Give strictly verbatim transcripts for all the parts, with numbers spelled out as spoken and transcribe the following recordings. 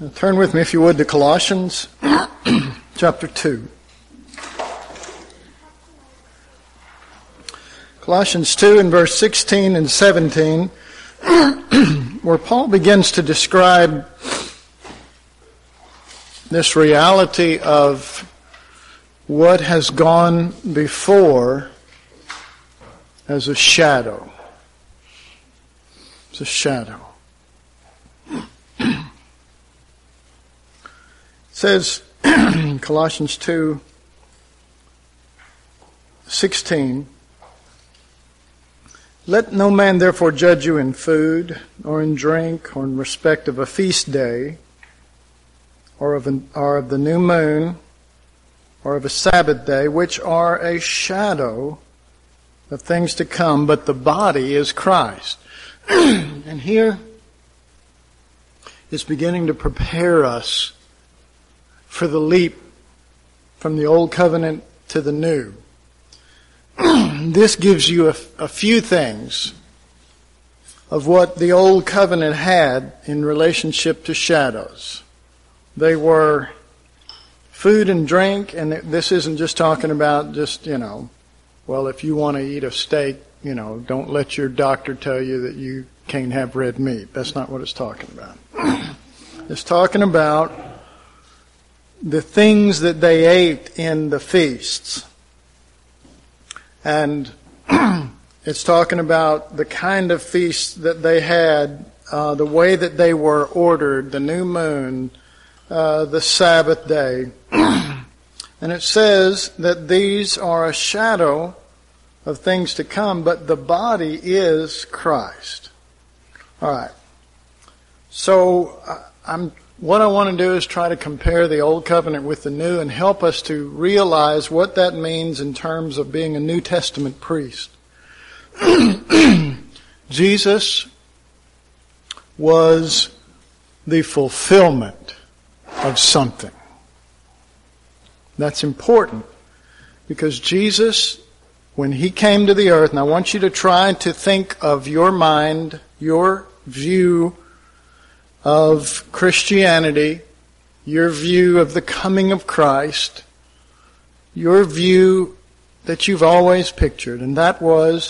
Turn with me, if you would, to Colossians chapter two. Colossians two and verse sixteen and seventeen, where Paul begins to describe this reality of what has gone before as a shadow. It's a shadow. It says, Colossians two sixteen, "Let no man therefore judge you in food, or in drink, or in respect of a feast day, or of, an, or of the new moon, or of a Sabbath day, which are a shadow of things to come, but the body is Christ." And here is beginning to prepare us for the leap from the old covenant to the new. This gives you a, a few things of what the old covenant had in relationship to shadows. They were food and drink, and this isn't just talking about just, you know, well, if you want to eat a steak, you know, don't let your doctor tell you that you can't have red meat. That's not what it's talking about. It's talking about the things that they ate in the feasts. And it's talking about the kind of feasts that they had, uh, the way that they were ordered, the new moon, uh, the Sabbath day. And it says that these are a shadow of things to come, but the body is Christ. All right. So uh, I'm what I want to do is try to compare the Old Covenant with the New and help us to realize what that means in terms of being a New Testament priest. Jesus was the fulfillment of something. That's important because Jesus, when He came to the earth, and I want you to try to think of your mind, your view of Christianity, your view of the coming of Christ, your view that you've always pictured, and that was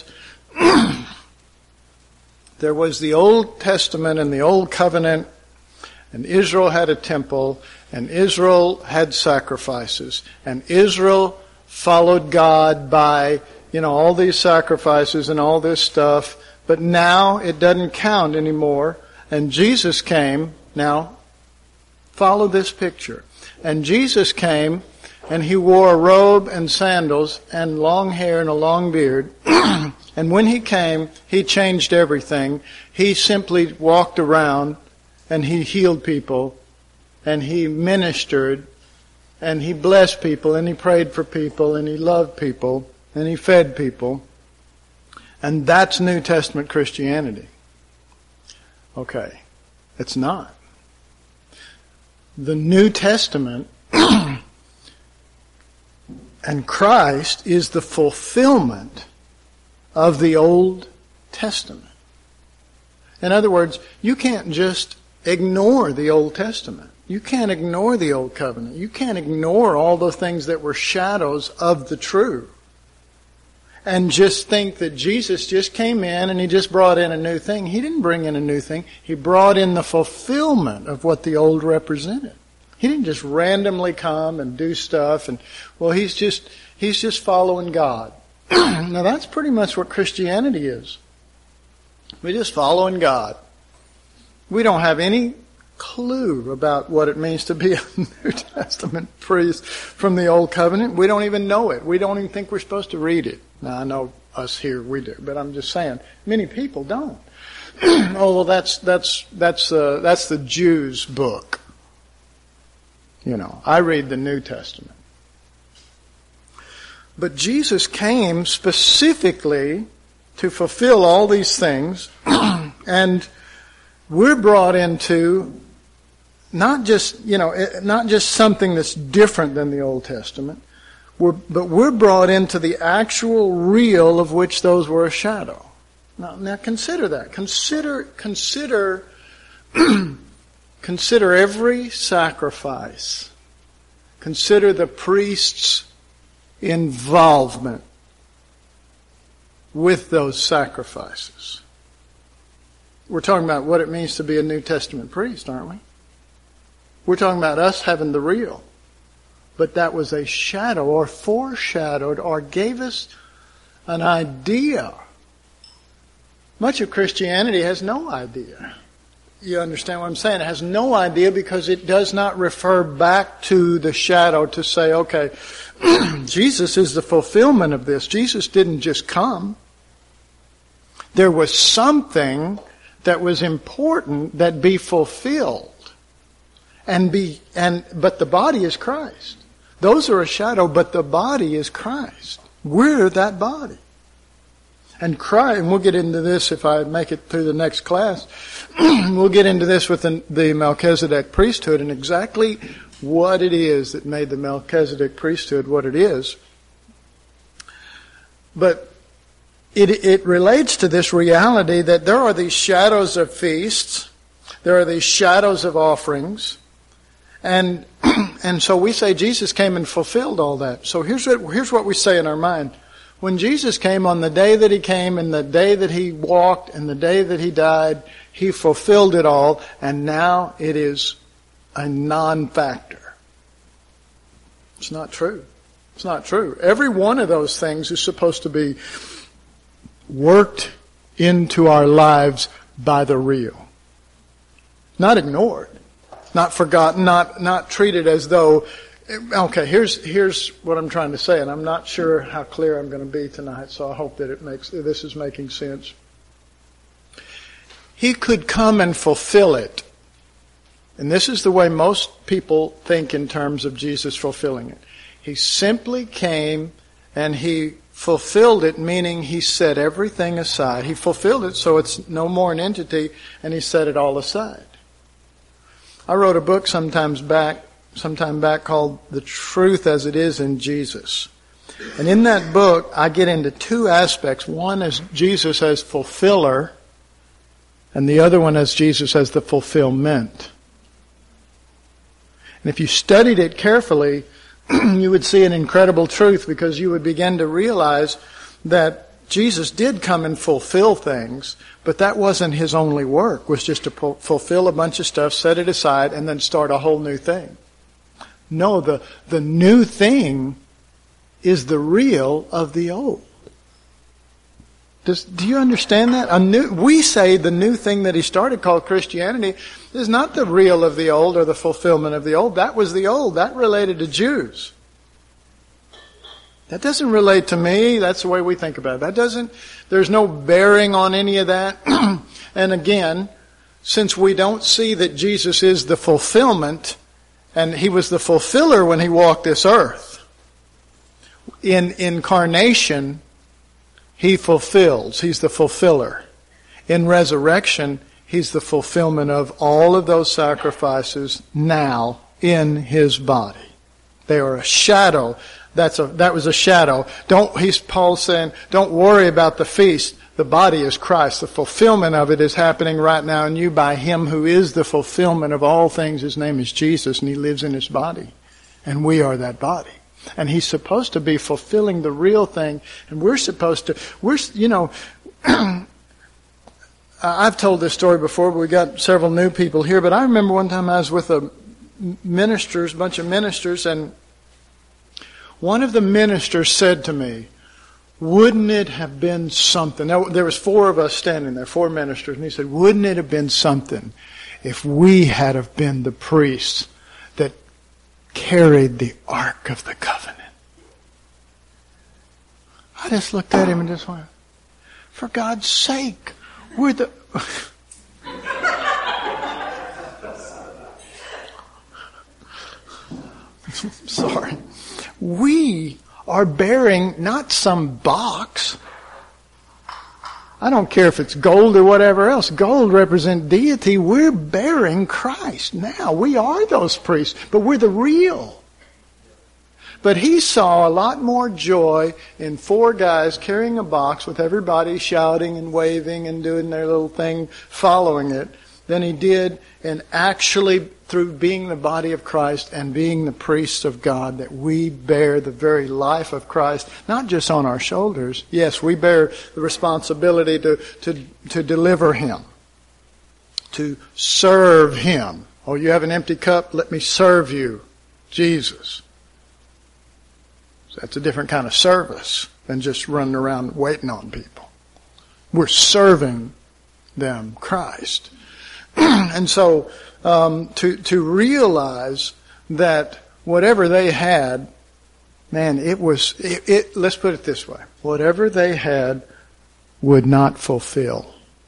there was the Old Testament and the Old Covenant, and Israel had a temple, and Israel had sacrifices, and Israel followed God by, you know, all these sacrifices and all this stuff, but now it doesn't count anymore. And Jesus came, now follow this picture. And Jesus came and He wore a robe and sandals and long hair and a long beard. And when He came, He changed everything. He simply walked around and He healed people and He ministered and He blessed people and He prayed for people and He loved people and He fed people. And that's New Testament Christianity. Okay, it's not. The New Testament and Christ is the fulfillment of the Old Testament. In other words, you can't just ignore the Old Testament. You can't ignore the Old Covenant. You can't ignore all the things that were shadows of the true. And just think that Jesus just came in and He just brought in a new thing. He didn't bring in a new thing. He brought in the fulfillment of what the old represented. He didn't just randomly come and do stuff and, well, he's just, he's just following God. Now that's pretty much what Christianity is. We're just following God. We don't have any clue about what it means to be a New Testament priest from the Old Covenant. We don't even know it. We don't even think we're supposed to read it. Now, I know us here, we do, but I'm just saying, many people don't. Oh, well, that's, that's, that's, uh, that's the Jews' book. You know, I read the New Testament. But Jesus came specifically to fulfill all these things, and we're brought into not just, you know, not just something that's different than the Old Testament, we're, but we're brought into the actual real of which those were a shadow. Now, now consider that. Consider, consider, Consider every sacrifice. Consider the priest's involvement with those sacrifices. We're talking about what it means to be a New Testament priest, aren't we? We're talking about us having the real. But that was a shadow or foreshadowed or gave us an idea. Much of Christianity has no idea. You understand what I'm saying? It has no idea because it does not refer back to the shadow to say, okay, Jesus is the fulfillment of this. Jesus didn't just come. There was something that was important that be fulfilled. And be and but the body is Christ. Those are a shadow, but the body is Christ. We're that body. And Christ, and we'll get into this if I make it through the next class. We'll get into this with the, the Melchizedek priesthood and exactly what it is that made the Melchizedek priesthood what it is. But it, it relates to this reality that there are these shadows of feasts, there are these shadows of offerings, and and so we say Jesus came and fulfilled all that. So here's what, here's what we say in our mind. When Jesus came, on the day that He came and the day that He walked and the day that He died, He fulfilled it all, and now it is a non-factor. It's not true. It's not true. Every one of those things is supposed to be worked into our lives by the real. Not ignored. Not forgotten. Not, not treated as though... Okay, here's here's what I'm trying to say, and I'm not sure how clear I'm going to be tonight, so I hope that it makes this is making sense. He could come and fulfill it. And this is the way most people think in terms of Jesus fulfilling it. He simply came and He fulfilled it, meaning He set everything aside. He fulfilled it so it's no more an entity, and He set it all aside. I wrote a book sometimes back some time back called The Truth as It Is in Jesus. And in that book, I get into two aspects. One is Jesus as fulfiller, and the other one is Jesus as the fulfillment. And if you studied it carefully, you would see an incredible truth, because you would begin to realize that Jesus did come and fulfill things, but that wasn't His only work, was just to fulfill a bunch of stuff, set it aside, and then start a whole new thing. No, the, the new thing is the real of the old. Does, do you understand that? A new, we say the new thing that He started, called Christianity, is not the real of the old or the fulfillment of the old. That was the old. That related to Jews. That doesn't relate to me. That's the way we think about it. That doesn't, there's no bearing on any of that. And again, since we don't see that Jesus is the fulfillment, and He was the fulfiller when He walked this earth, in incarnation, He fulfills. He's the fulfiller. In resurrection, He's the fulfillment of all of those sacrifices now in His body. They are a shadow. That's a, that was a shadow. Don't, he's, Paul's saying, don't worry about the feast. The body is Christ. The fulfillment of it is happening right now in you by Him who is the fulfillment of all things. His name is Jesus, and He lives in His body. And we are that body. And He's supposed to be fulfilling the real thing. And we're supposed to, we're, you know, I've told this story before, but we got several new people here. But I remember one time I was with a ministers, a bunch of ministers, and one of the ministers said to me, wouldn't it have been something? Now, there was four of us standing there, four ministers, and he said, wouldn't it have been something if we had have been the priests that carried the Ark of the Covenant? I just looked at him and just went, for God's sake, we're the... Sorry. We are bearing not some box. I don't care if it's gold or whatever else. Gold represents deity. We're bearing Christ now. We are those priests, but we're the real. But he saw a lot more joy in four guys carrying a box with everybody shouting and waving and doing their little thing, following it, than he did in actually, through being the body of Christ and being the priests of God, that we bear the very life of Christ, not just on our shoulders. Yes, we bear the responsibility to, to, to deliver him, to serve him. Oh, you have an empty cup? Let me serve you, Jesus. So that's a different kind of service than just running around waiting on people. We're serving them Christ. And so um, to to realize that whatever they had, man, it was, it, it, let's put it this way. Whatever they had would not fulfill.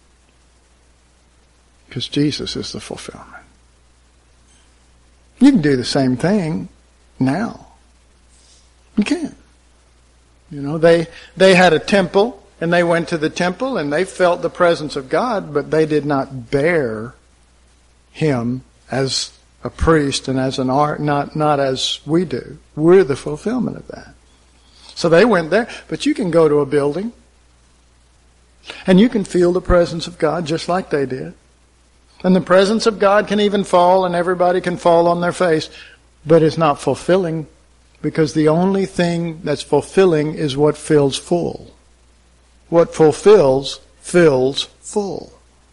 Because Jesus is the fulfillment. You can do the same thing now. You can. You know, they they had a temple, and they went to the temple, and they felt the presence of God, but they did not bear him as a priest and as an art, not not as we do. We're the fulfillment of that. So they went there, but you can go to a building, and you can feel the presence of God just like they did. And the presence of God can even fall, and everybody can fall on their face, but it's not fulfilling, because the only thing that's fulfilling is what fills full. What fulfills, fills full.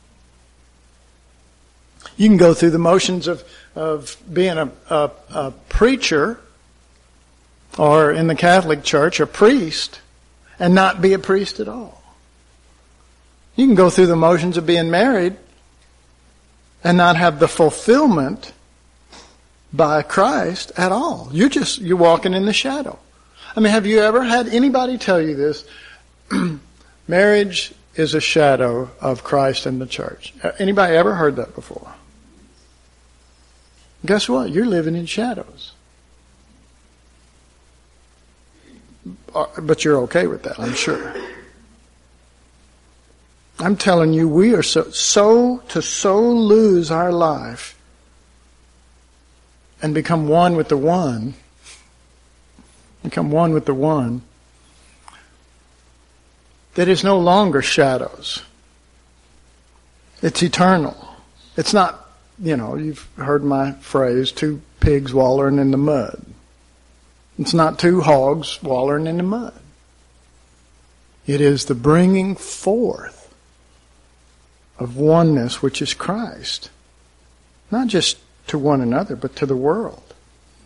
You can go through the motions of, of being a, a, a preacher, or in the Catholic Church, a priest, and not be a priest at all. You can go through the motions of being married and not have the fulfillment by Christ at all. You're just, you're walking in the shadow. I mean, have you ever had anybody tell you this? Marriage is a shadow of Christ and the church. Anybody ever heard that before? Guess what? You're living in shadows. But you're okay with that, I'm sure. I'm telling you, we are so, so to so lose our life and become one with the one, become one with the one, that is no longer shadows. It's eternal. It's not, you know, you've heard my phrase, two pigs wallowing in the mud. It's not two hogs wallowing in the mud. It is the bringing forth of oneness, which is Christ. Not just to one another, but to the world.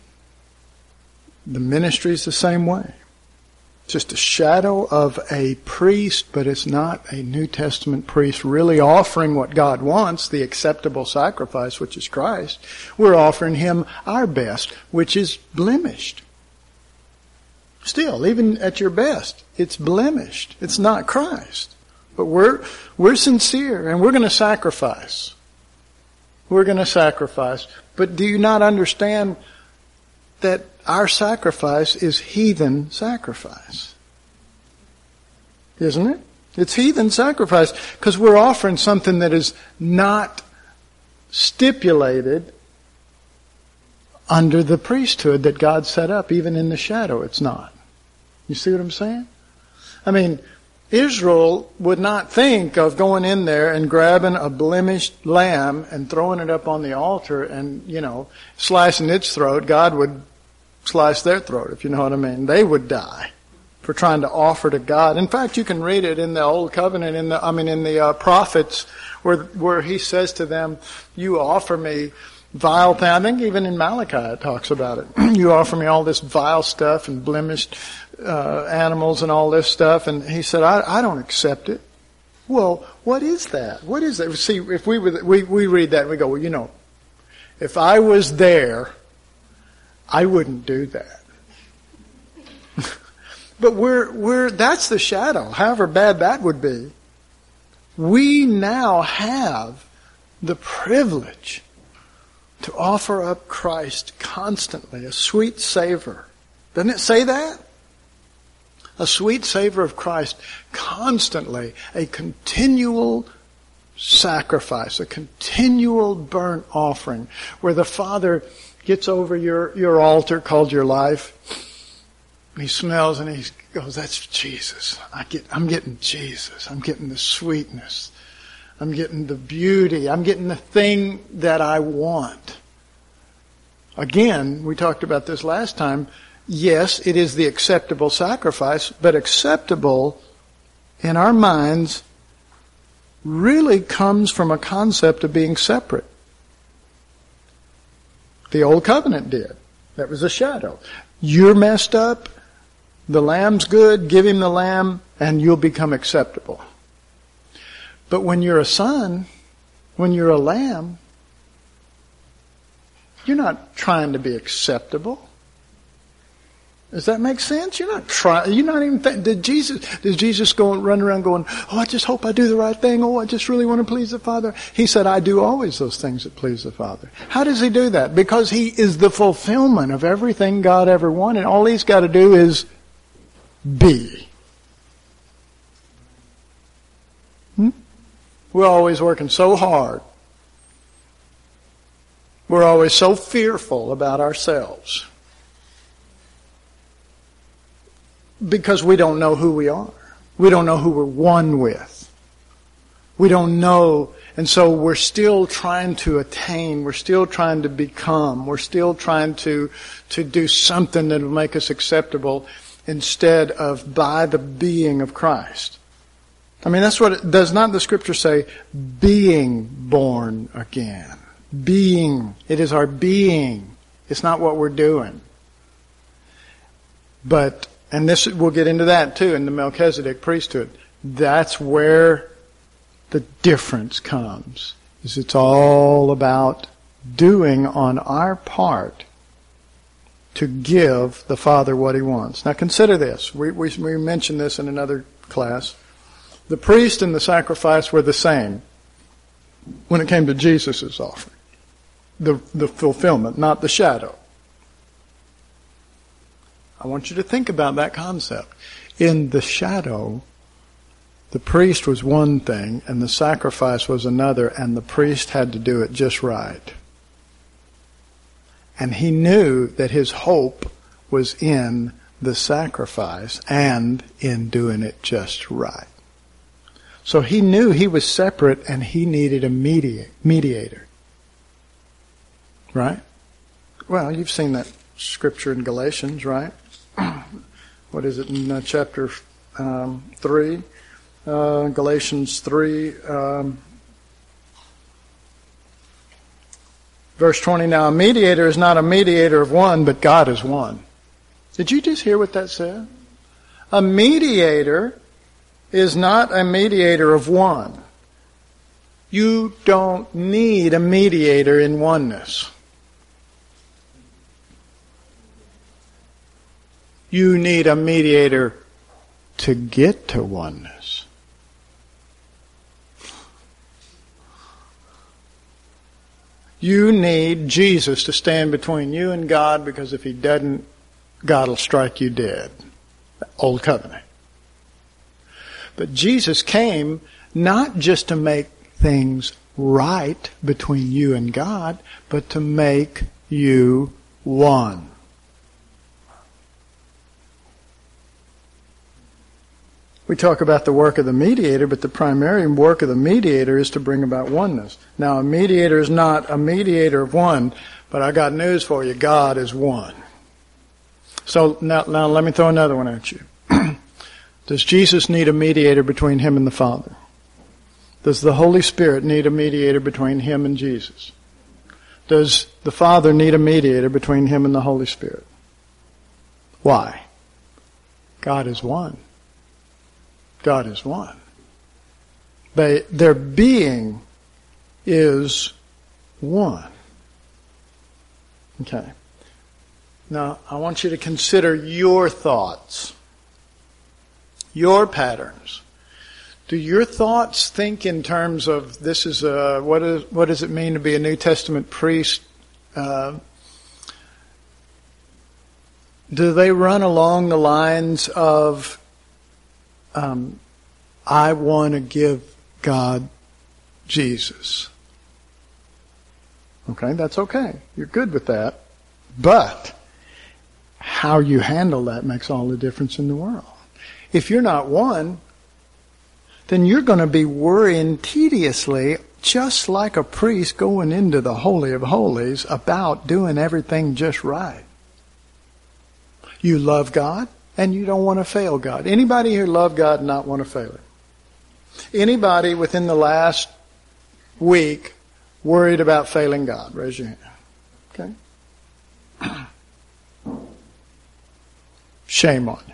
The ministry is the same way. Just a shadow of a priest, but it's not a New Testament priest really offering what God wants, the acceptable sacrifice, which is Christ. We're offering him our best, which is blemished. Still, even at your best, it's blemished. It's not Christ. But we're we're sincere, and we're going to sacrifice. We're going to sacrifice. But do you not understand that our sacrifice is heathen sacrifice? Isn't it? It's heathen sacrifice because we're offering something that is not stipulated under the priesthood that God set up. Even in the shadow, it's not. You see what I'm saying? I mean, Israel would not think of going in there and grabbing a blemished lamb and throwing it up on the altar and, you know, slicing its throat. God would slice their throat, if you know what I mean. They would die for trying to offer to God. In fact, you can read it in the Old Covenant, in the, I mean, in the uh, prophets, where where he says to them, "You offer me vile thing." I think even in Malachi it talks about it. You offer me all this vile stuff and blemished uh, animals and all this stuff, and he said, I, "I don't accept it." Well, what is that? What is that? See, if we were, we we read that and we go, well, you know, if I was there, I wouldn't do that. But we're we're that's the shadow. However bad that would be, we now have the privilege to offer up Christ constantly, a sweet savor. Doesn't it say that? A sweet savor of Christ constantly, a continual sacrifice, a continual burnt offering, where the Father gets over your, your altar called your life. He smells and he goes, "That's Jesus. I get, I'm getting Jesus. I'm getting the sweetness I'm getting the beauty. I'm getting the thing that I want. Again, we talked about this last time. Yes, it is the acceptable sacrifice, but acceptable in our minds really comes from a concept of being separate. The old covenant did. That was a shadow. You're messed up. The lamb's good. Give him the lamb and you'll become acceptable. But when you're a son, when you're a lamb, you're not trying to be acceptable. Does that make sense? You're not trying. You're not even. Th- did Jesus? Did Jesus go and run around going, "Oh, I just hope I do the right thing. Oh, I just really want to please the Father." He said, "I do always those things that please the Father." How does he do that? Because he is the fulfillment of everything God ever wanted. All he's got to do is be. Hmm? We're always working so hard. We're always so fearful about ourselves. Because we don't know who we are. We don't know who we're one with. We don't know, and so we're still trying to attain, we're still trying to become, we're still trying to, to do something that will make us acceptable instead of by the being of Christ. I mean, that's what it does. Not the Scripture say, being born again. Being. It is our being. It's not what we're doing. But And this, we'll get into that too in the Melchizedek priesthood. That's where the difference comes. Is it's all about doing on our part to give the Father what He wants. Now consider this. We, we, we mentioned this in another class. The priest and the sacrifice were the same when it came to Jesus' offering. The, the fulfillment, not the shadow. I want you to think about that concept. In the shadow, the priest was one thing and the sacrifice was another, and the priest had to do it just right. And he knew that his hope was in the sacrifice and in doing it just right. So he knew he was separate and he needed a mediator. Right? Well, you've seen that scripture in Galatians, right? What is it in uh, chapter um, three? Uh, Galatians three, um, verse twenty. Now a mediator is not a mediator of one, but God is one. Did you just hear what that said? A mediator is not a mediator of one. You don't need a mediator in oneness. You need a mediator to get to oneness. You need Jesus to stand between you and God, because if He doesn't, God will strike you dead. Old covenant. But Jesus came not just to make things right between you and God, but to make you one. We talk about the work of the mediator, but the primary work of the mediator is to bring about oneness. Now, a mediator is not a mediator of one, but I got news for you. God is one. So now, now let me throw another one at you. Does Jesus need a mediator between Him and the Father? Does the Holy Spirit need a mediator between Him and Jesus? Does the Father need a mediator between Him and the Holy Spirit? Why? God is one. God is one. They, their being is one. Okay. Now, I want you to consider your thoughts, your patterns. Do your thoughts think in terms of this is a, what is, what does it mean to be a New Testament priest? Uh, do they run along the lines of, um, I want to give God Jesus? Okay, that's okay. You're good with that. But how you handle that makes all the difference in the world. If you're not one, then you're going to be worrying tediously, just like a priest going into the Holy of Holies, about doing everything just right. You love God, and you don't want to fail God. Anybody here love God and not want to fail Him? Anybody within the last week worried about failing God? Raise your hand. Okay? Shame on you.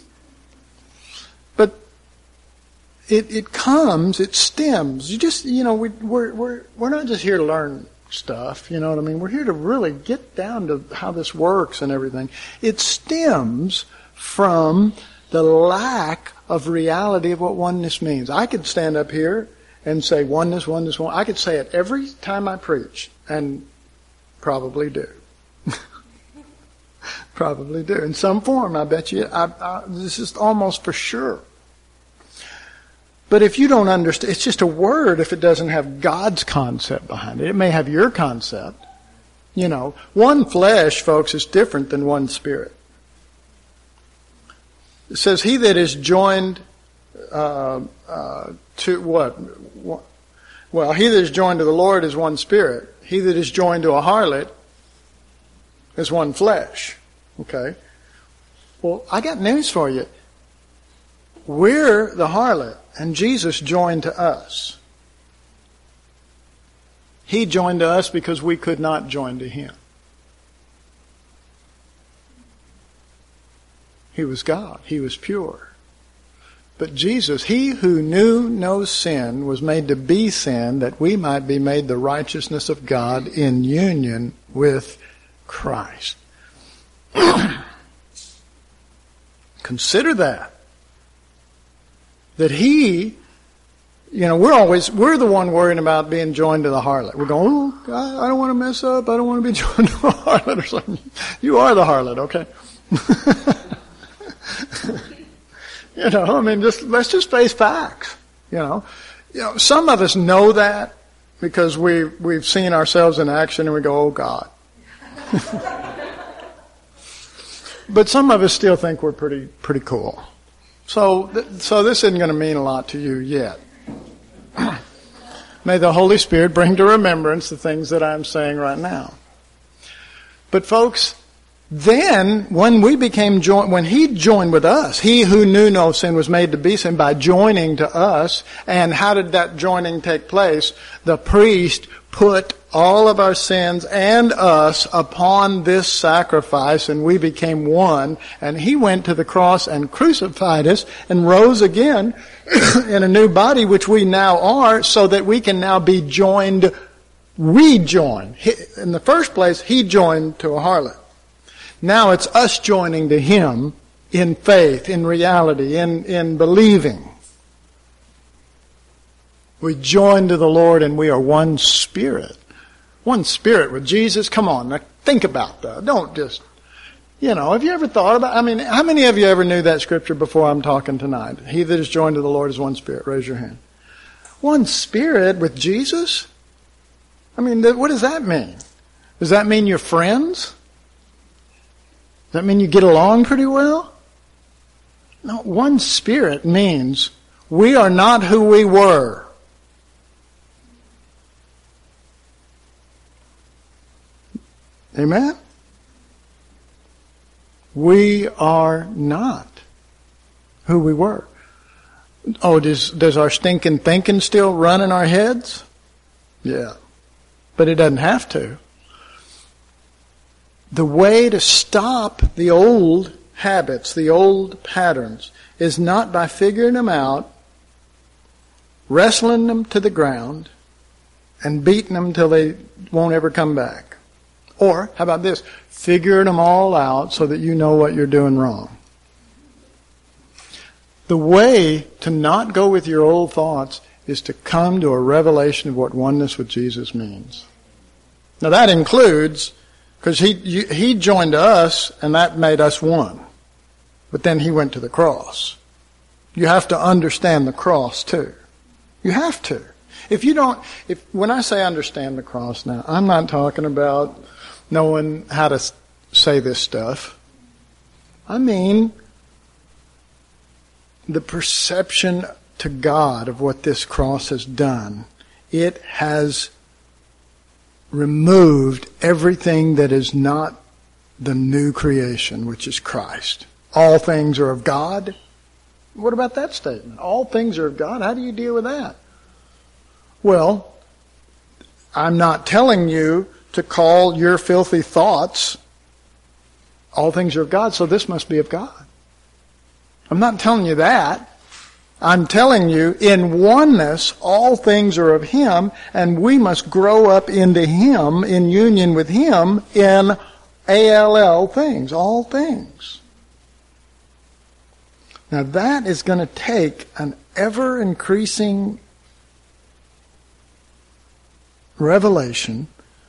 But it it comes, it stems. You just, you know, we, we're we're we're not just here to learn stuff. You know what I mean? We're here to really get down to how this works and everything. It stems from the lack of reality of what oneness means. I could stand up here and say oneness, oneness, oneness. I could say it every time I preach, and probably do. Probably do. In some form, I bet you. I, I, this is almost for sure. But if you don't understand, it's just a word if it doesn't have God's concept behind it. It may have your concept. You know, one flesh, folks, is different than one spirit. It says, he that is joined uh, uh, to what? Well, he that is joined to the Lord is one spirit. He that is joined to a harlot is one flesh. Okay? Well, I got news for you. We're the harlot, and Jesus joined to us. He joined to us because we could not join to Him. He was God. He was pure. But Jesus, He who knew no sin, was made to be sin, that we might be made the righteousness of God in union with Christ. Consider that. That He, you know, we're always, we're the one worrying about being joined to the harlot. We're going, oh, God, I don't want to mess up. I don't want to be joined to a harlot or something. You are the harlot, okay? You know, I mean, just let's just face facts. You know, you know, some of us know that because we we've seen ourselves in action and we go, oh God. But some of us still think we're pretty pretty cool. So, th- so this isn't going to mean a lot to you yet. May the Holy Spirit bring to remembrance the things that I'm saying right now. But folks, then when we became joined, when He joined with us, He who knew no sin was made to be sin by joining to us. And how did that joining take place? The priest put all of our sins and us upon this sacrifice, and we became one. And He went to the cross and crucified us and rose again in a new body, which we now are, so that we can now be joined, rejoined. In the first place, He joined to a harlot. Now it's us joining to Him in faith, in reality, in, in believing. We join to the Lord and we are one spirit. One spirit with Jesus. Come on, now think about that. Don't just, you know, have you ever thought about, I mean, how many of you ever knew that scripture before I'm talking tonight? He that is joined to the Lord is one spirit. Raise your hand. One spirit with Jesus? I mean, what does that mean? Does that mean you're friends? Does that mean you get along pretty well? No, one spirit means we are not who we were. Amen? We are not who we were. Oh, does, does our stinking thinking still run in our heads? Yeah. But it doesn't have to. The way to stop the old habits, the old patterns, is not by figuring them out, wrestling them to the ground, and beating them till they won't ever come back. Or, how about this? Figuring them all out so that you know what you're doing wrong. The way to not go with your old thoughts is to come to a revelation of what oneness with Jesus means. Now that includes, because he, he joined us and that made us one. But then He went to the cross. You have to understand the cross too. You have to. If you don't, if when I say understand the cross now, I'm not talking about knowing how to say this stuff. I mean the perception to God of what this cross has done, it has removed everything that is not the new creation, which is Christ. All things are of God. What about that statement? All things are of God. How do you deal with that? Well, I'm not telling you to call your filthy thoughts all things are of God, so this must be of God. I'm not telling you that. I'm telling you, in oneness, all things are of Him, and we must grow up into Him, in union with Him, in A L L things, all things. Now that is going to take an ever-increasing revelation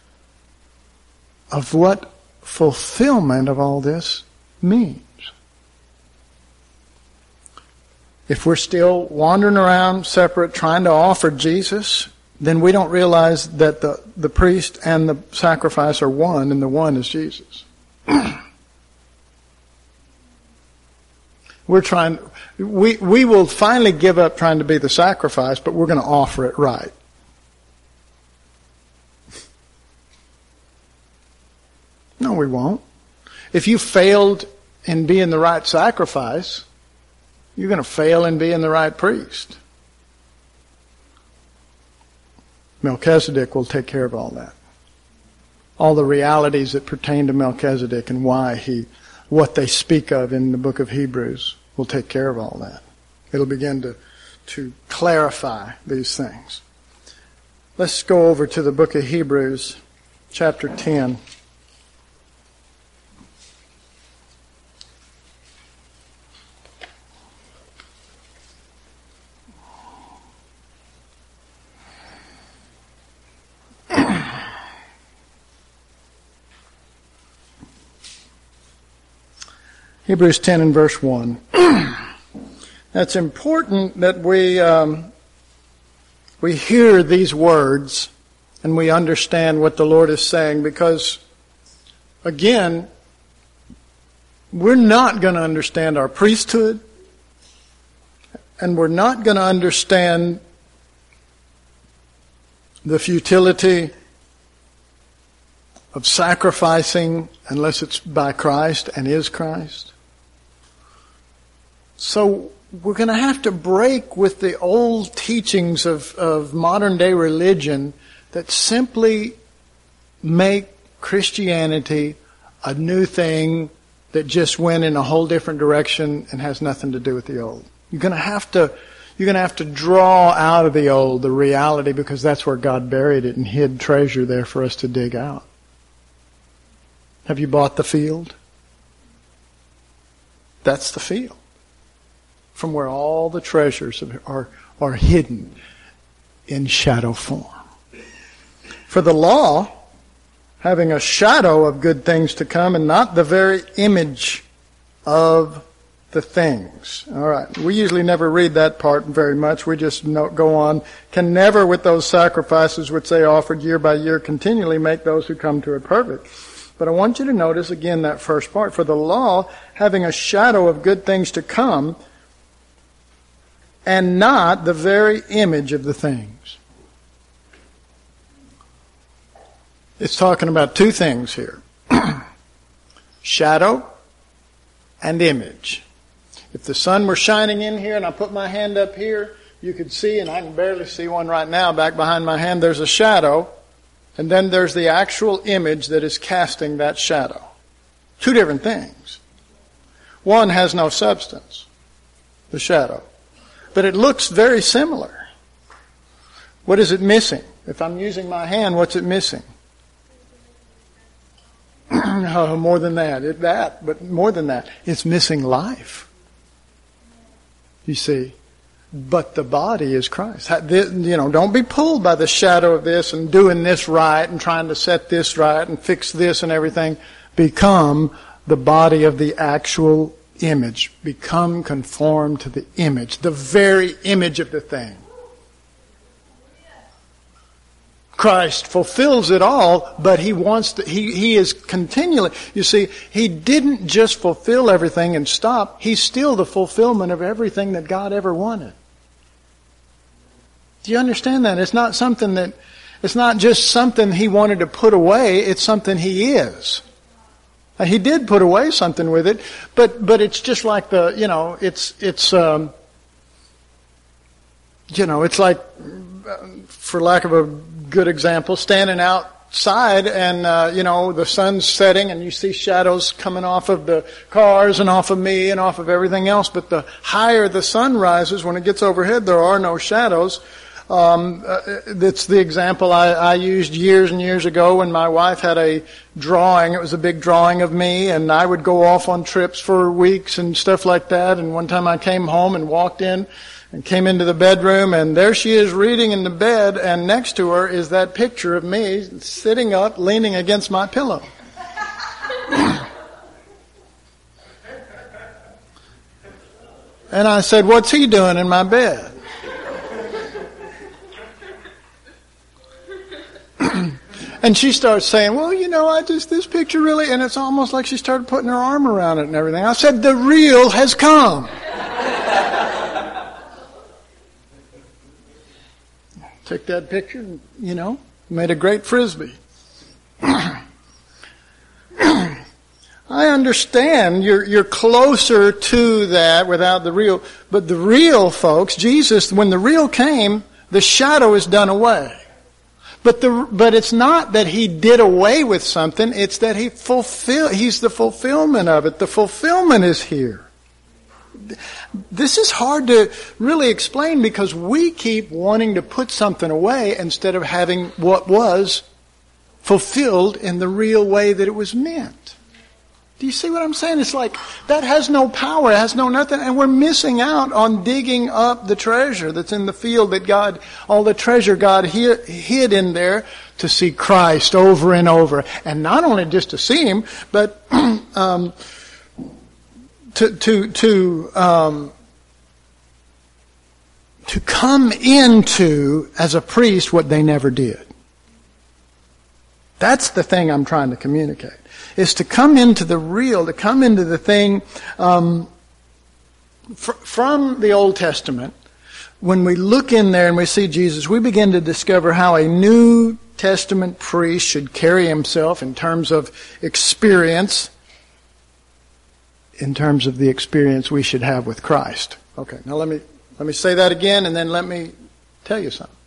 of what fulfillment of all this means. If we're still wandering around separate trying to offer Jesus, then we don't realize that the, the priest and the sacrifice are one, and the one is Jesus. We're trying, we, we will finally give up trying to be the sacrifice, but we're going to offer it right. No, we won't. If you failed in being the right sacrifice, you're going to fail in being the right priest. Melchizedek will take care of all that. All the realities that pertain to Melchizedek and why he, what they speak of in the book of Hebrews will take care of all that. It'll begin to, to clarify these things. Let's go over to the book of Hebrews, chapter ten. Hebrews ten and verse one. That's important that we um, we hear these words and we understand what the Lord is saying, because, again, we're not going to understand our priesthood, and we're not going to understand the futility of sacrificing unless it's by Christ and is Christ. So we're going to have to break with the old teachings of, of modern day religion that simply make Christianity a new thing that just went in a whole different direction and has nothing to do with the old. You're going to have to, you're going to have to draw out of the old the reality, because that's where God buried it and hid treasure there for us to dig out. Have you bought the field? That's the field, from where all the treasures are, are hidden in shadow form. For the law, having a shadow of good things to come and not the very image of the things. All right. We usually never read that part very much. We just know, go on. Can never, with those sacrifices which they offered year by year, continually make those who come to it perfect. But I want you to notice again that first part. For the law, having a shadow of good things to come, and not the very image of the things. It's talking about two things here. Shadow and image. If the sun were shining in here and I put my hand up here, you could see, and I can barely see one right now back behind my hand, there's a shadow. And then there's the actual image that is casting that shadow. Two different things. One has no substance, the shadow. But it looks very similar. What is it missing? If I'm using my hand, what's it missing? No, more than that. It, that, but more than that. It's missing life. You see. But the body is Christ. You know, don't be pulled by the shadow of this and doing this right and trying to set this right and fix this and everything. Become the body of the actual image. Become conformed to the image, the very image of the thing. Christ fulfills it all, but He wants to, He, He is continually, you see, He didn't just fulfill everything and stop. He's still the fulfillment of everything that God ever wanted. Do you understand that? It's not something that, it's not just something he wanted to put away, it's something he is. Now, he did put away something with it, but, but it's just like the, you know, it's, it's, um, you know, it's like, for lack of a good example, standing outside and, uh, you know, the sun's setting and you see shadows coming off of the cars and off of me and off of everything else. But the higher the sun rises, when it gets overhead, there are no shadows. Um, uh, that's the example I, I used years and years ago when my wife had a drawing. It was a big drawing of me, and I would go off on trips for weeks and stuff like that. And one time I came home and walked in and came into the bedroom, and there she is reading in the bed, and next to her is that picture of me sitting up, leaning against my pillow. And I said, "What's he doing in my bed?" And she starts saying, "Well, you know, I just, this picture really," and it's almost like she started putting her arm around it and everything. I said, "The real has come." Took that picture and, you know, made a great Frisbee. I understand you're, you're closer to that without the real, but the real, folks, Jesus, when the real came, the shadow is done away. But the, but it's not that he did away with something, it's that he fulfill, he's the fulfillment of it. The fulfillment is here. This is hard to really explain because we keep wanting to put something away instead of having what was fulfilled in the real way that it was meant. Do you see what I'm saying? It's like, that has no power, it has no nothing, and we're missing out on digging up the treasure that's in the field that God, all the treasure God hid in there to see Christ over and over. And not only just to see Him, but um, to, to, to, um, to come into, as a priest, what they never did. That's the thing I'm trying to communicate. Is to come into the real, to come into the thing um, fr- from the Old Testament. When we look in there and we see Jesus, we begin to discover how a New Testament priest should carry himself in terms of experience, in terms of the experience we should have with Christ. Okay, now let me let me say that again, and then let me tell you something.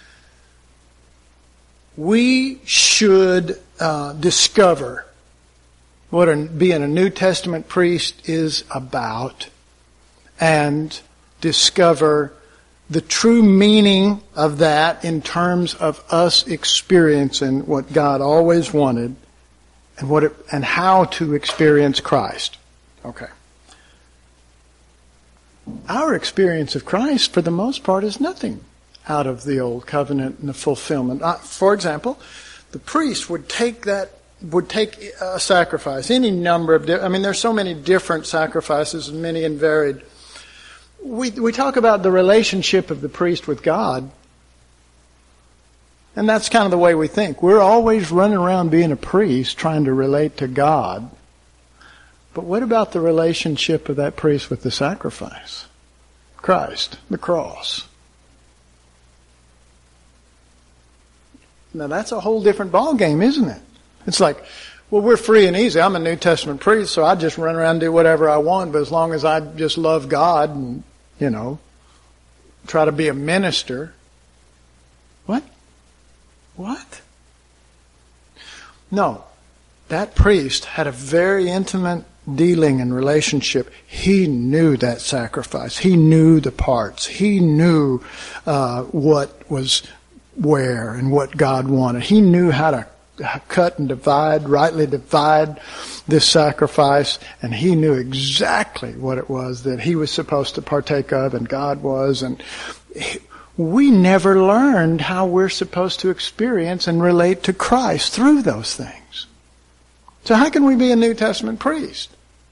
We should uh, discover what a, being a New Testament priest is about, and discover the true meaning of that in terms of us experiencing what God always wanted, and what it, and how to experience Christ. Okay. Our experience of Christ, for the most part, is nothing out of the Old Covenant and the fulfillment. Uh, for example, the priest would take that would take a sacrifice, any number of, di- I mean, there's so many different sacrifices, many and varied. We we talk about the relationship of the priest with God, and that's kind of the way we think. We're always running around being a priest trying to relate to God. But what about the relationship of that priest with the sacrifice? Christ, the cross. Now that's a whole different ballgame, isn't it? It's like, well, we're free and easy. I'm a New Testament priest, so I just run around and do whatever I want, but as long as I just love God and, you know, try to be a minister. What? What? No. That priest had a very intimate dealing and relationship. He knew that sacrifice. He knew the parts. He knew uh, what was where and what God wanted. He knew how to cut and divide, rightly divide this sacrifice, and he knew exactly what it was that he was supposed to partake of and God was. And we never learned how we're supposed to experience and relate to Christ through those things. So how can we be a New Testament priest?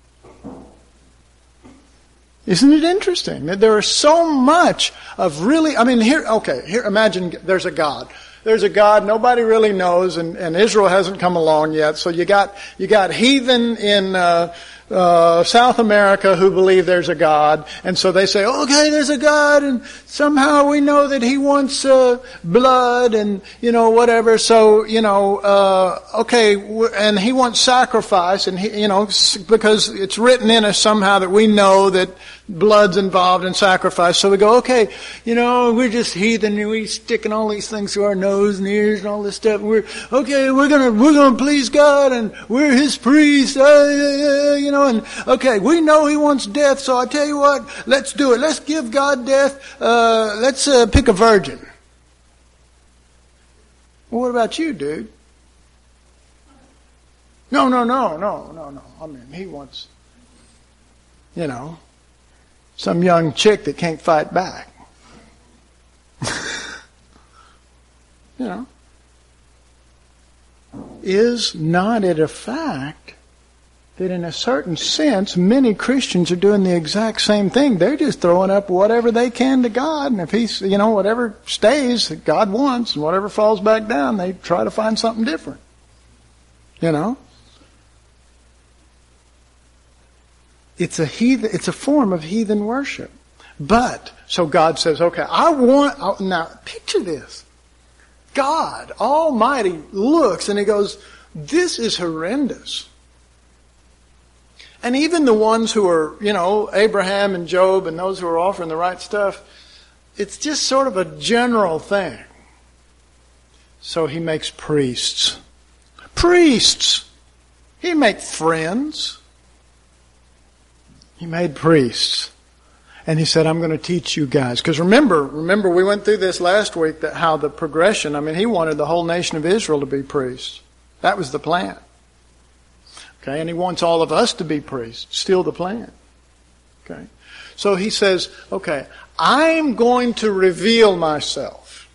Isn't it interesting that there is so much of really, I mean, here, okay, here, imagine there's a God. There's a God nobody really knows, and, and Israel hasn't come along yet. So you got you got heathen in uh, uh, South America who believe there's a God. And so they say, okay, there's a God, and somehow we know that He wants uh, blood and, you know, whatever. So, you know, uh, okay, and He wants sacrifice, and, he, you know, because it's written in us somehow that we know that blood's involved in sacrifice. So we go, okay, you know, we're just heathen, and we're sticking all these things to our nose and ears and all this stuff. We're, okay, we're gonna, we're gonna please God, and we're His priests, uh, uh, you know, and, okay, we know He wants death, so I tell you what, let's do it. Let's give God death, uh, let's, uh, pick a virgin. Well, what about you, dude? No, no, no, no, no, no. I mean, He wants, you know, some young chick that can't fight back. You know. Is not it a fact that in a certain sense many Christians are doing the exact same thing? They're just throwing up whatever they can to God, and if He's, you know, whatever stays that God wants, and whatever falls back down, they try to find something different. You know? It's a heathen, it's a form of heathen worship. But, so God says, okay, I want, now picture this. God Almighty looks and He goes, this is horrendous. And even the ones who are, you know, Abraham and Job and those who are offering the right stuff, it's just sort of a general thing. So He makes priests. Priests! He made friends. He made priests. And He said, I'm going to teach you guys. Because remember, remember we went through this last week, that how the progression, I mean, He wanted the whole nation of Israel to be priests. That was the plan. Okay, and He wants all of us to be priests. Still the plan. Okay. So He says, okay, I'm going to reveal myself.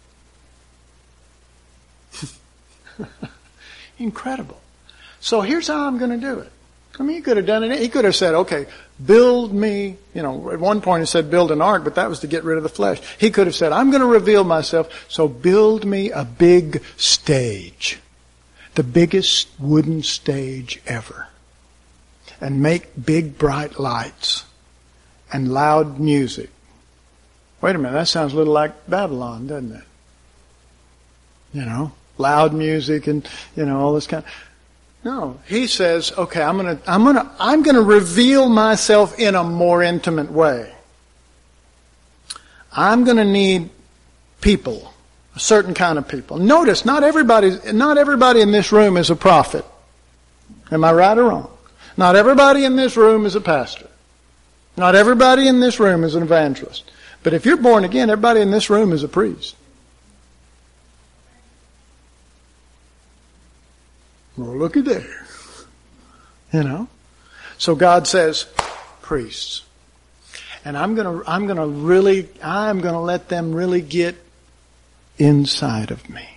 Incredible. So here's how I'm going to do it. I mean, He could have done it. He could have said, okay, build me, you know, at one point He said build an ark, but that was to get rid of the flesh. He could have said, I'm going to reveal myself, so build me a big stage. The biggest wooden stage ever. And make big bright lights. And loud music. Wait a minute, that sounds a little like Babylon, doesn't it? You know, loud music and, you know, all this kind of... No, He says, okay, I'm gonna, I'm gonna, I'm gonna reveal myself in a more intimate way. I'm gonna need people, a certain kind of people. Notice, not everybody, not everybody in this room is a prophet. Am I right or wrong? Not everybody in this room is a pastor. Not everybody in this room is an evangelist. But if you're born again, everybody in this room is a priest. Well, looky there. You know? So God says, priests. And I'm gonna, I'm gonna really, I'm gonna let them really get inside of me.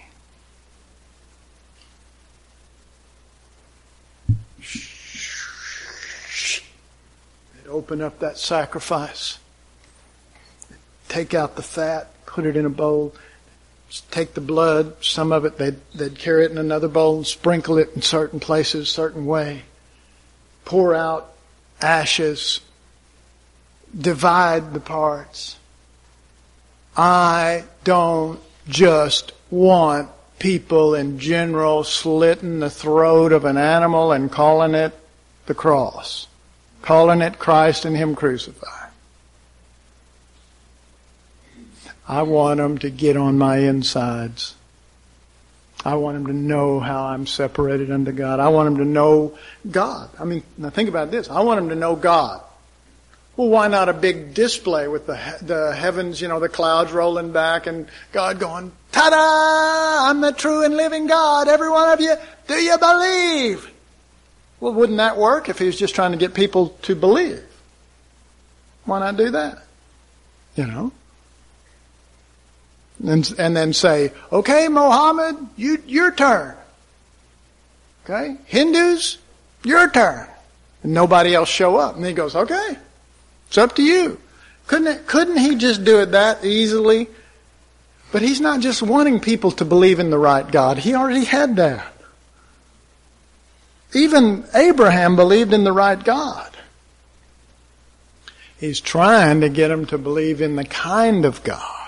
They'd open up that sacrifice. Take out the fat, put it in a bowl. Take the blood, some of it, they'd, they'd carry it in another bowl and sprinkle it in certain places, certain way. Pour out ashes. Divide the parts. I don't just want people in general slitting the throat of an animal and calling it the cross. Calling it Christ and Him crucified. I want them to get on my insides. I want them to know how I'm separated unto God. I want them to know God. I mean, now think about this. I want them to know God. Well, why not a big display with the the heavens, you know, the clouds rolling back and God going, ta-da! I'm the true and living God. Every one of you, do you believe? Well, wouldn't that work if He was just trying to get people to believe? Why not do that? You know? And, and then say, okay, Mohammed, you, your turn. Okay? Hindus, your turn. And nobody else show up. And He goes, okay, it's up to you. Couldn't it, couldn't He just do it that easily? But He's not just wanting people to believe in the right God. He already had that. even Abraham believed in the right God. He's trying to get them to believe in the kind of God,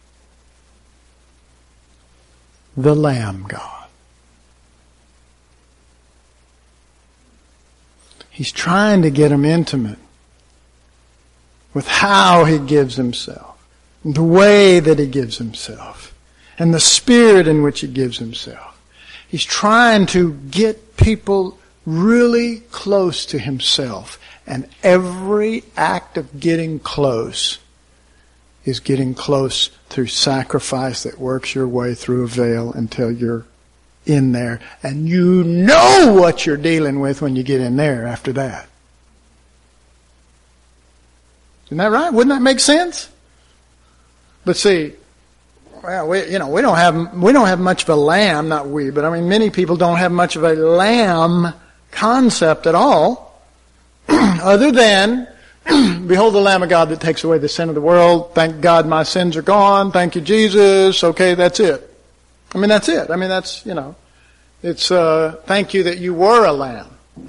the Lamb God. He's trying to get them intimate with how He gives Himself, the way that He gives Himself, and the spirit in which He gives Himself. He's trying to get people really close to Himself. And every act of getting close is getting close through sacrifice that works your way through a veil until you're in there. And you know what you're dealing with when you get in there after that. Isn't that right? Wouldn't that make sense? But see, well, we, you know, we don't have, we don't have much of a lamb, not we, but I mean many people don't have much of a lamb concept at all. Other than, behold the Lamb of God that takes away the sin of the world. Thank God my sins are gone. Thank you, Jesus. Okay, that's it. I mean, that's it. I mean, that's, you know, it's, uh, thank you that you were a lamb.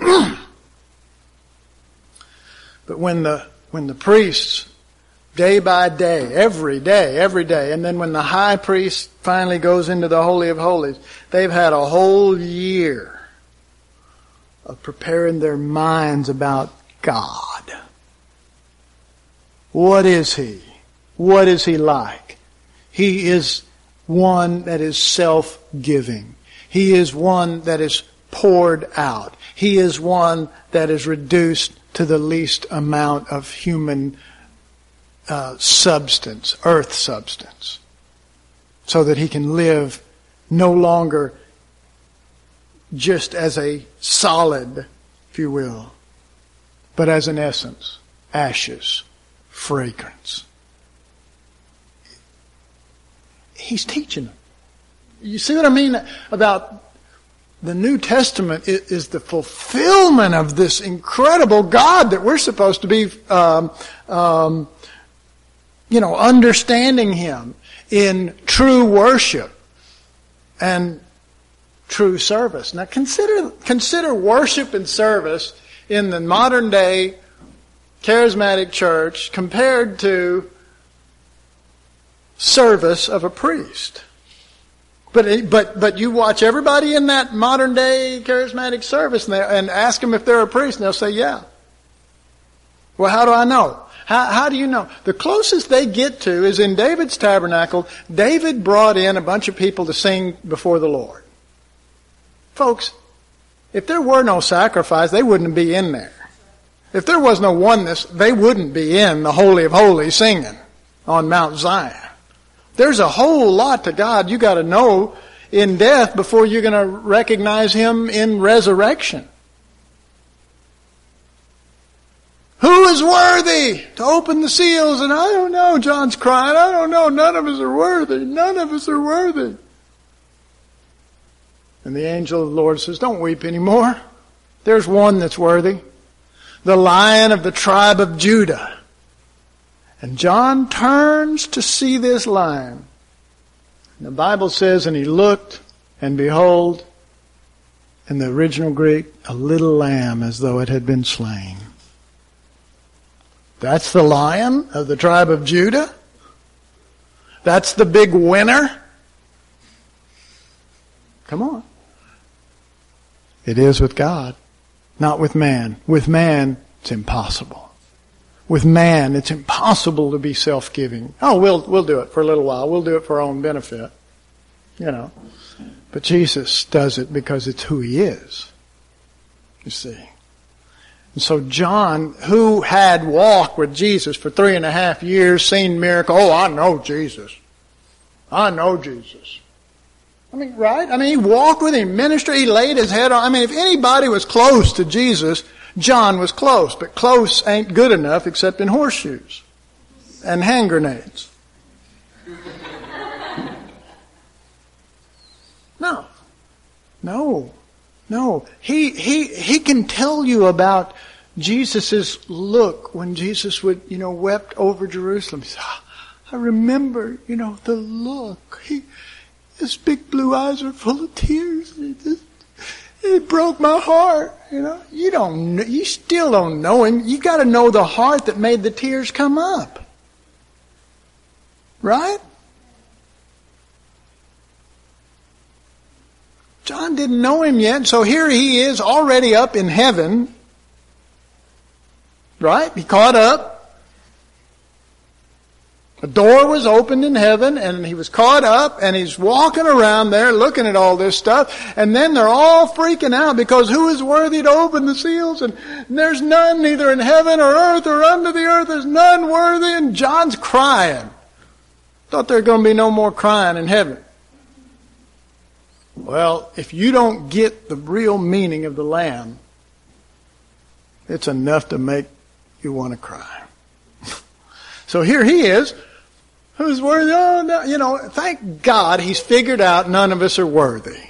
But when the, when the priests, day by day, every day, every day, and then when the high priest finally goes into the Holy of Holies, they've had a whole year of preparing their minds about God. What is He? What is He like? He is one that is self-giving. He is one that is poured out. He is one that is reduced to the least amount of human uh, substance, earth substance, so that He can live no longer just as a solid, if you will, but as an essence, ashes, fragrance. He's teaching them. You see what I mean about the New Testament is the fulfillment of this incredible God that we're supposed to be, um, um, you know, understanding Him in true worship and true service. Now consider, consider worship and service in the modern day charismatic church compared to service of a priest. But, but, but you watch everybody in that modern day charismatic service and, they, and ask them if they're a priest and they'll say, yeah. Well, how do I know? How, how do you know? The closest they get to is in David's tabernacle. David brought in a bunch of people to sing before the Lord. Folks, if there were no sacrifice, they wouldn't be in there. If there was no oneness, they wouldn't be in the Holy of Holies singing on Mount Zion. There's a whole lot to God you got to know in death before you're going to recognize Him in resurrection. Who is worthy to open the seals? And I don't know, John's crying. I don't know. None of us are worthy. None of us are worthy. And the angel of the Lord says, don't weep anymore. There's one that's worthy. The Lion of the tribe of Judah. And John turns to see this lion. And the Bible says, and he looked, and behold, in the original Greek, a little lamb as though it had been slain. That's the Lion of the tribe of Judah? That's the big winner? Come on. It is with God, not with man. With man, it's impossible. With man, it's impossible to be self-giving. Oh, we'll we'll do it for a little while. We'll do it for our own benefit. You know. But Jesus does it because it's who He is. You see. And so John, who had walked with Jesus for three and a half years, seen miracles, oh, I know Jesus. I know Jesus. I mean, right? I mean, he walked with Him, ministered, he laid his head on. I mean, if anybody was close to Jesus, John was close. But close ain't good enough except in horseshoes and hand grenades. No. No. No. He, he, he can tell you about Jesus' look when Jesus would, you know, wept over Jerusalem. He said, I remember, you know, the look. He, His big blue eyes are full of tears. He just, He broke my heart. You know, you don't, you still don't know him. You got to know the heart that made the tears come up. Right? John didn't know him yet, so here he is already up in heaven. Right? He caught up. A door was opened in heaven, and he was caught up, and he's walking around there looking at all this stuff, and then they're all freaking out because who is worthy to open the seals? And there's none, neither in heaven or earth or under the earth, there's none worthy, and John's crying. Thought there was going to be no more crying in heaven. Well, if you don't get the real meaning of the Lamb, it's enough to make you want to cry. So here he is. Who's worthy? Oh, no, you know, thank God he's figured out none of us are worthy.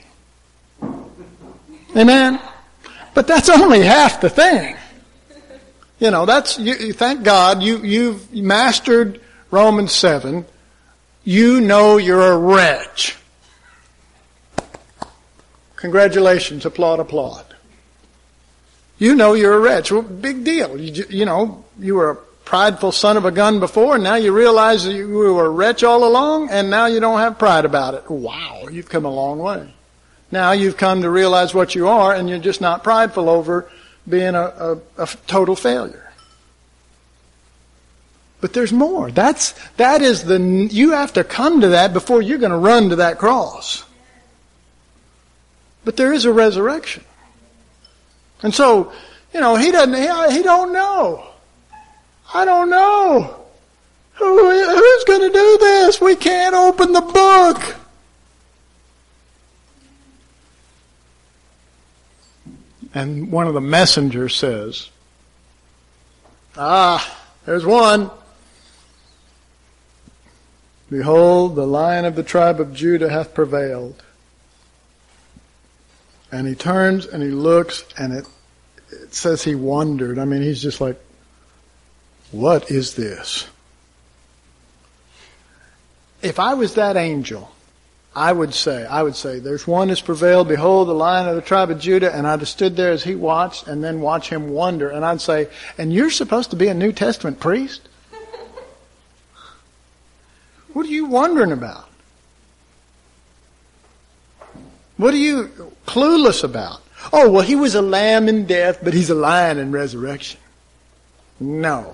Amen? But that's only half the thing. You know, that's, you, thank God you, you've mastered Romans seven. You know you're a wretch. Congratulations, applaud, applaud. You know you're a wretch. Well, big deal. You, you know, you were a prideful son of a gun before, and now you realize that you were a wretch all along, and now you don't have pride about it. Wow, you've come a long way. Now you've come to realize what you are, and you're just not prideful over being a, a, a total failure. But there's more. That's, that is the, you have to come to that before you're going to run to that cross. But there is a resurrection. And so, you know, he doesn't, he, he don't know. I don't know. Who, who's going to do this? We can't open the book. And one of the messengers says, ah, there's one. Behold, the Lion of the tribe of Judah hath prevailed. And he turns and he looks, and it, it says he wondered. I mean, he's just like, what is this? If I was that angel, I would say, I would say, there's one that's prevailed, behold, the Lion of the tribe of Judah, and I'd have stood there as he watched, and then watch him wonder, and I'd say, and you're supposed to be a New Testament priest? What are you wondering about? What are you clueless about? Oh, well, he was a lamb in death, but he's a lion in resurrection. No.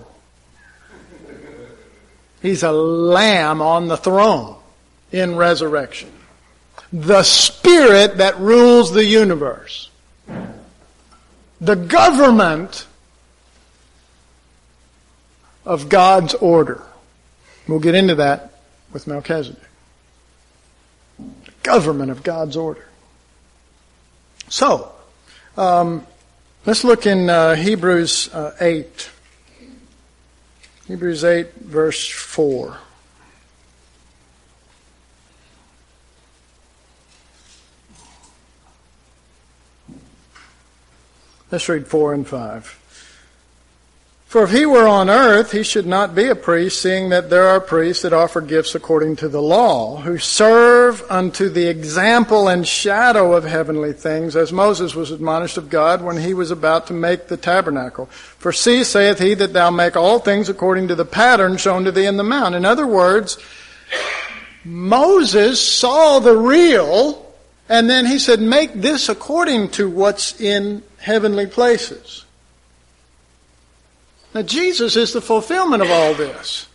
He's a lamb on the throne in resurrection. The Spirit that rules the universe. The government of God's order. We'll get into that with Melchizedek. The government of God's order. So, um, let's look in uh, Hebrews uh, eight. Hebrews eight, verse four. Let's read four and five. For if he were on earth, he should not be a priest, seeing that there are priests that offer gifts according to the law, who serve unto the example and shadow of heavenly things, as Moses was admonished of God when he was about to make the tabernacle. For see, saith he, that thou make all things according to the pattern shown to thee in the mount. In other words, Moses saw the real, and then he said, make this according to what's in heavenly places. Now, Jesus is the fulfillment of all this.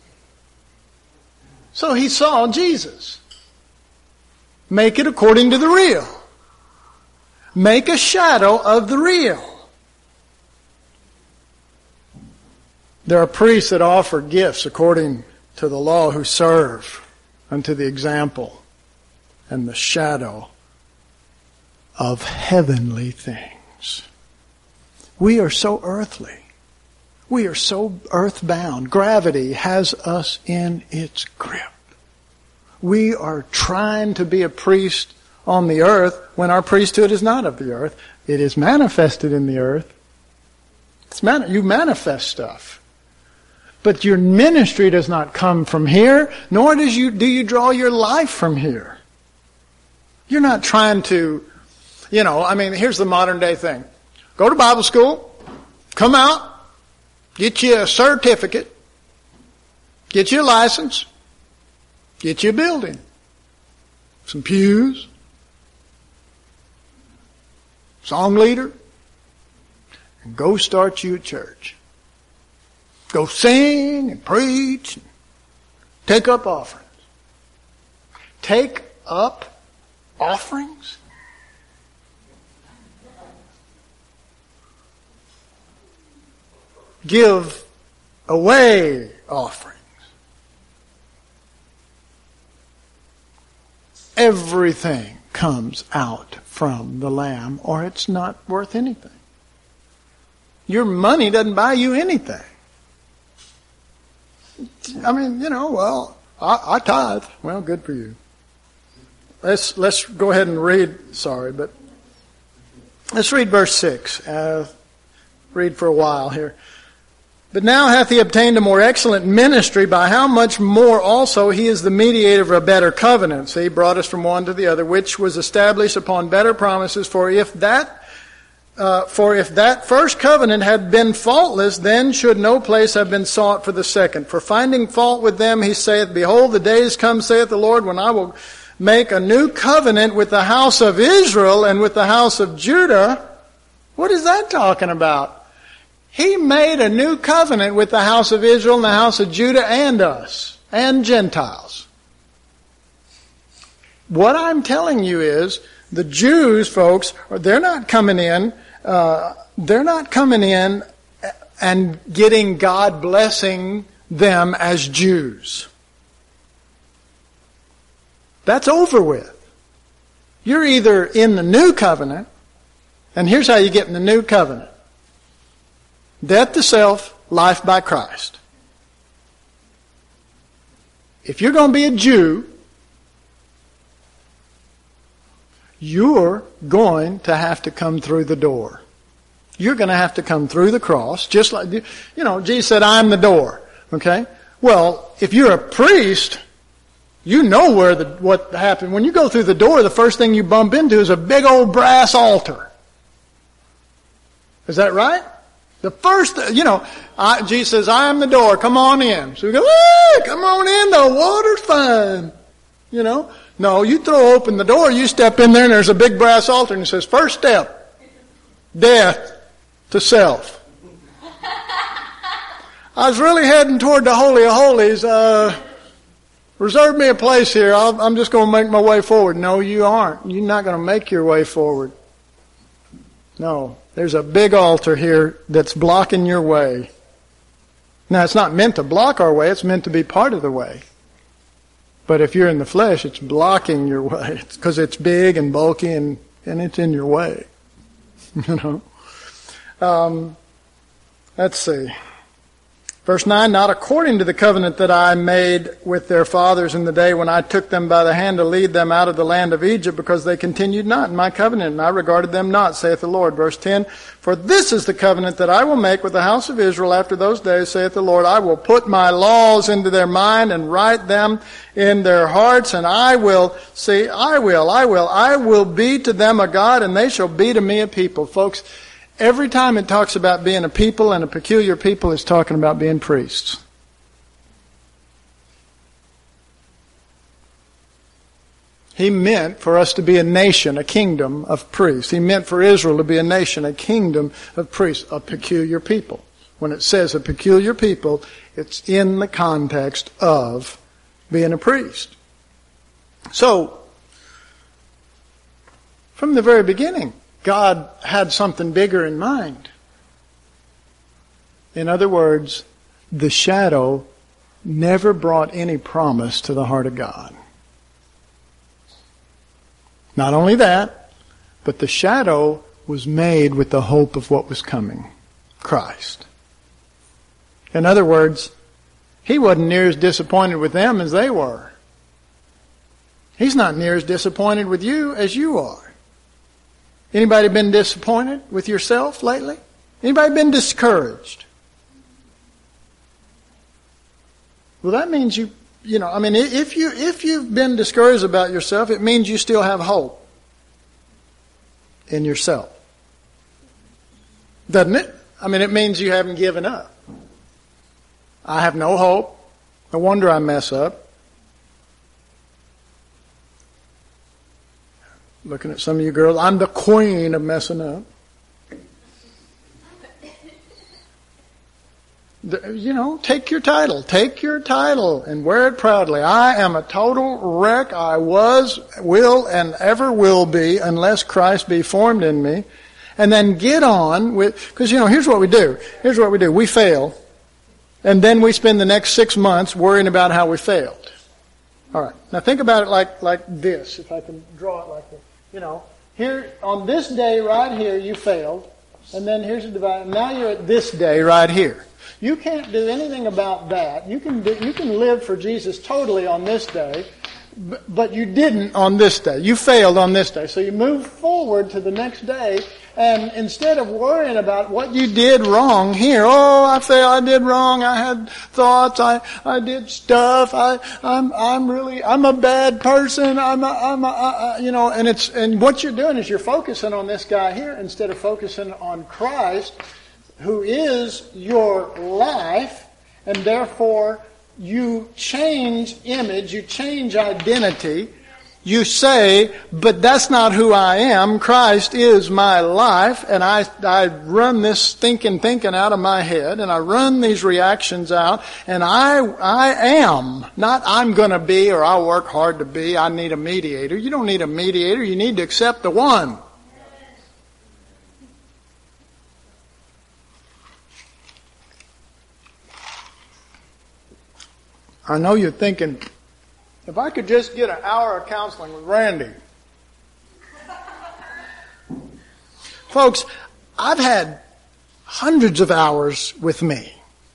So he saw Jesus. Make it according to the real. Make a shadow of the real. There are priests that offer gifts according to the law who serve unto the example and the shadow of heavenly things. We are so earthly. We are so earthbound. Gravity has us in its grip. We are trying to be a priest on the earth when our priesthood is not of the earth. It is manifested in the earth. It's man- you manifest stuff. But your ministry does not come from here, nor does you, do you draw your life from here. You're not trying to, You know, I mean, here's the modern day thing. Go to Bible school, come out, get you a certificate, get you a license, get you a building, some pews, song leader, and go start you a church. Go sing and preach and take up offerings. Take up offerings? Give away offerings. Everything comes out from the Lamb, or it's not worth anything. Your money doesn't buy you anything. I mean, you know, well, I, I tithe. Well, good for you. Let's let's go ahead and read. Sorry, but let's read verse six. Uh, read for a while here. But now hath he obtained a more excellent ministry, by how much more also he is the mediator of a better covenant. See, he brought us from one to the other, which was established upon better promises. For if that, uh, for if that first covenant had been faultless, then should no place have been sought for the second. For finding fault with them, he saith, Behold, the days come, saith the Lord, when I will make a new covenant with the house of Israel and with the house of Judah. What is that talking about? He made a new covenant with the house of Israel and the house of Judah and us, and Gentiles. What I'm telling you is, the Jews, folks, they're not coming in, uh, they're not coming in and getting God blessing them as Jews. That's over with. You're either in the new covenant, and here's how you get in the new covenant. Death to self, life by Christ. If you're going to be a Jew, you're going to have to come through the door. You're going to have to come through the cross, just like, you know, Jesus said, I'm the door. Okay? Well, if you're a priest, you know where the, what happened. When you go through the door, the first thing you bump into is a big old brass altar. Is that right? The first, you know, I, Jesus says, I am the door, come on in. So we go, hey, come on in, the water's fine. You know? No, you throw open the door, you step in there and there's a big brass altar and it says, first step, death to self. I was really heading toward the Holy of Holies. Uh, reserve me a place here. I'll, I'm just going to make my way forward. No, you aren't. You're not going to make your way forward. No. There's a big altar here that's blocking your way. Now, it's not meant to block our way. It's meant to be part of the way. But if you're in the flesh, it's blocking your way. It's because it's big and bulky and, and it's in your way. You know? Um, let's see. Verse nine, not according to the covenant that I made with their fathers in the day when I took them by the hand to lead them out of the land of Egypt, because they continued not in my covenant, and I regarded them not, saith the Lord. Verse ten, for this is the covenant that I will make with the house of Israel after those days, saith the Lord. I will put my laws into their mind and write them in their hearts, and I will, see, I will, I will, I will be to them a God, and they shall be to me a people. Folks, every time it talks about being a people and a peculiar people, it's talking about being priests. He meant for us to be a nation, a kingdom of priests. He meant for Israel to be a nation, a kingdom of priests, a peculiar people. When it says a peculiar people, it's in the context of being a priest. So, from the very beginning, God had something bigger in mind. In other words, the shadow never brought any promise to the heart of God. Not only that, but the shadow was made with the hope of what was coming, Christ. In other words, he wasn't near as disappointed with them as they were. He's not near as disappointed with you as you are. Anybody been disappointed with yourself lately? Anybody been discouraged? Well, that means you, you know, I mean, if you, if you've been discouraged about yourself, it means you still have hope. in yourself. Doesn't it? I mean, it means you haven't given up. I have no hope. No wonder I mess up. Looking at some of you girls, I'm the queen of messing up. You know, take your title. Take your title and wear it proudly. I am a total wreck. I was, will, and ever will be unless Christ be formed in me. And then get on with, because, you know, here's what we do. Here's what we do. We fail. And then we spend the next six months worrying about how we failed. All right. Now think about it like, like this, if I can draw it like this. You know, here, on this day right here, you failed. And then here's the divide. Now you're at this day right here. You can't do anything about that. You can do, you can live for Jesus totally on this day, but you didn't on this day. You failed on this day. So you move forward to the next day, and instead of worrying about what you did wrong here, oh, I failed, I did wrong, I had thoughts, I, I did stuff, I, I'm, I'm really, I'm a bad person, I'm a, I'm a, uh, you know, and it's, and what you're doing is you're focusing on this guy here instead of focusing on Christ, who is your life, and therefore you change image, you change identity. You say, but that's not who I am. Christ is my life, and I, I run this thinking, thinking out of my head, and I run these reactions out, and I, I am. Not I'm gonna be, or I'll work hard to be. I need a mediator. You don't need a mediator. You need to accept the one. I know you're thinking, if I could just get an hour of counseling with Randy. Folks, I've had hundreds of hours with me.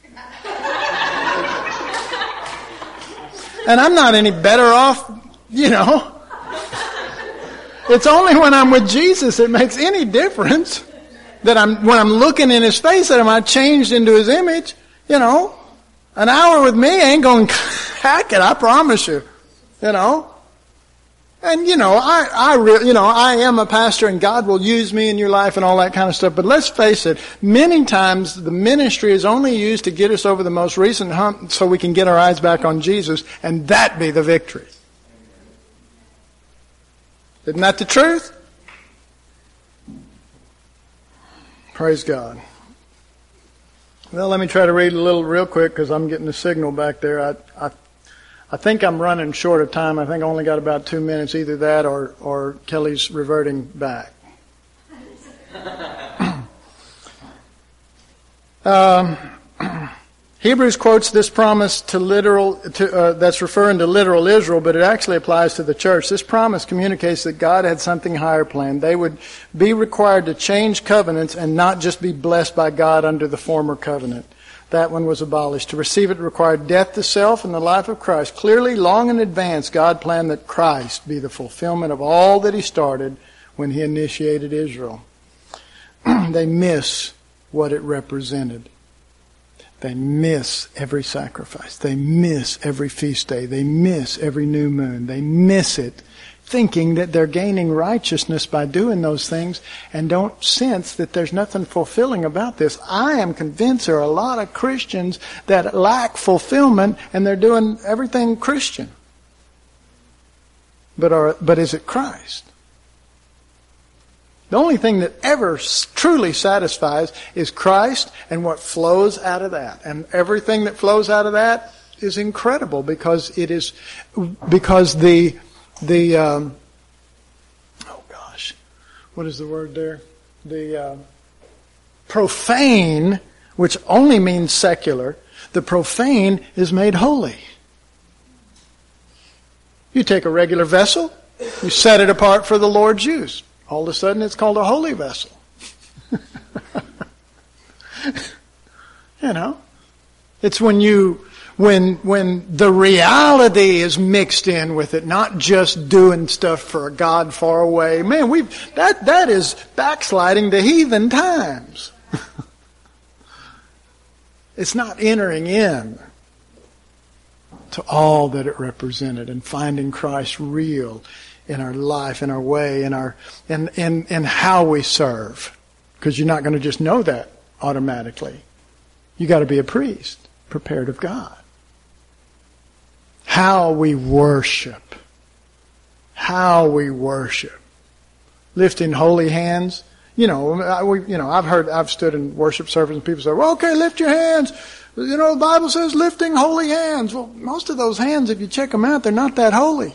And I'm not any better off, you know. It's only when I'm with Jesus it makes any difference that I'm, when I'm looking in His face, that am I changed into His image, you know. An hour with me ain't going to hack it, I promise you. You know? And, you know, I, I really, you know, I am a pastor and God will use me in your life and all that kind of stuff. But let's face it, many times the ministry is only used to get us over the most recent hump so we can get our eyes back on Jesus, and that be the victory. Isn't that the truth? Praise God. Well, let me try to read a little real quick because I'm getting the signal back there. I, I, I think I'm running short of time. I think I only got about two minutes, either that or, or Kelly's reverting back. um, Hebrews quotes this promise to literal, to, uh, that's referring to literal Israel, but it actually applies to the church. This promise communicates that God had something higher planned. They would be required to change covenants and not just be blessed by God under the former covenant. That one was abolished. To receive it required death to self and the life of Christ. Clearly, long in advance, God planned that Christ be the fulfillment of all that He started when He initiated Israel. They miss what it represented. They miss every sacrifice. They miss every feast day. They miss every new moon. They miss it, thinking that they're gaining righteousness by doing those things and don't sense that there's nothing fulfilling about this. I am convinced there are a lot of Christians that lack fulfillment and they're doing everything Christian. But are, but is it Christ? The only thing that ever truly satisfies is Christ and what flows out of that. And everything that flows out of that is incredible because it is, because the, the, um, oh gosh, what is the word there? The uh, profane, which only means secular, the profane is made holy. You take a regular vessel, you set it apart for the Lord's use. All of a sudden it's called a holy vessel. You know? It's when you, when, when the reality is mixed in with it, not just doing stuff for a God far away. Man, we've, that, that is backsliding to heathen times. It's not entering in to all that it represented and finding Christ real in our life, in our way, in our in in, in how we serve. Because you're not going to just know that automatically. You got to be a priest, prepared of God. How we worship. How we worship. Lifting holy hands. You know, I, we, you know, I've heard, I've stood in worship service and people say, well, okay, lift your hands. You know, the Bible says lifting holy hands. Well, most of those hands, if you check them out, they're not that holy.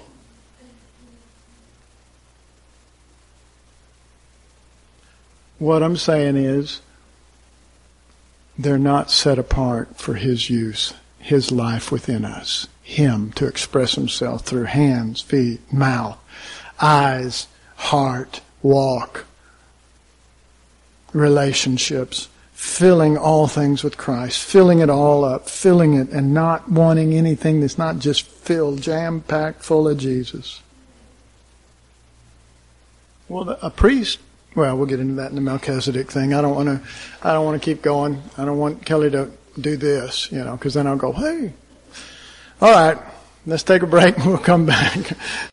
What I'm saying is, they're not set apart for His use, His life within us. Him to express Himself through hands, feet, mouth, eyes, heart, walk, relationships, filling all things with Christ, filling it all up, filling it and not wanting anything that's not just filled, jam-packed full of Jesus. Well, a priest, well, we'll get into that in the Melchizedek thing. I don't want to, I don't want to keep going. I don't want Kelly to do this, you know, because then I'll go, hey. All right, let's take a break and we'll come back.